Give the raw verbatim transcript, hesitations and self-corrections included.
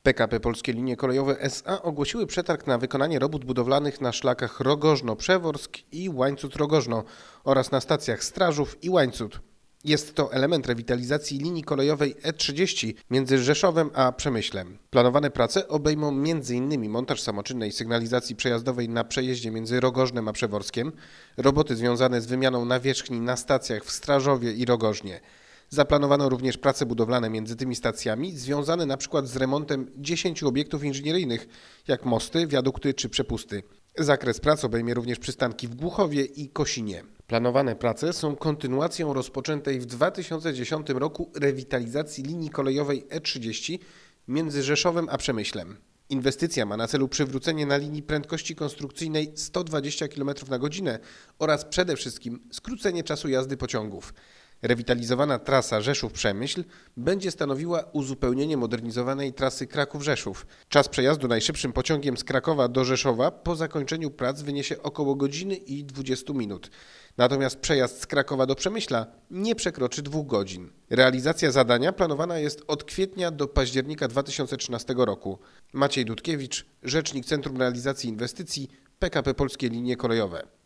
P K P Polskie Linie Kolejowe S A ogłosiły przetarg na wykonanie robót budowlanych na szlakach Rogożno-Przeworsk i Łańcut-Rogożno oraz na stacjach Strażów i Łańcut. Jest to element rewitalizacji linii kolejowej E trzydzieści między Rzeszowem a Przemyślem. Planowane prace obejmą między innymi montaż samoczynnej sygnalizacji przejazdowej na przejeździe między Rogożnem a Przeworskiem, roboty związane z wymianą nawierzchni na stacjach w Strażowie i Rogożnie. Zaplanowano również prace budowlane między tymi stacjami, związane na przykład z remontem dziesięciu obiektów inżynieryjnych, jak mosty, wiadukty czy przepusty. Zakres prac obejmie również przystanki w Głuchowie i Kosinie. Planowane prace są kontynuacją rozpoczętej w dwa tysiące dziesiątym roku rewitalizacji linii kolejowej E trzydzieści między Rzeszowem a Przemyślem. Inwestycja ma na celu przywrócenie na linii prędkości konstrukcyjnej sto dwadzieścia kilometrów na godzinę oraz przede wszystkim skrócenie czasu jazdy pociągów. Rewitalizowana trasa Rzeszów-Przemyśl będzie stanowiła uzupełnienie modernizowanej trasy Kraków-Rzeszów. Czas przejazdu najszybszym pociągiem z Krakowa do Rzeszowa po zakończeniu prac wyniesie około godziny i dwudziestu minut. Natomiast przejazd z Krakowa do Przemyśla nie przekroczy dwóch godzin. Realizacja zadania planowana jest od kwietnia do października dwa tysiące trzynastego roku. Maciej Dudkiewicz, rzecznik Centrum Realizacji Inwestycji P K P Polskie Linie Kolejowe.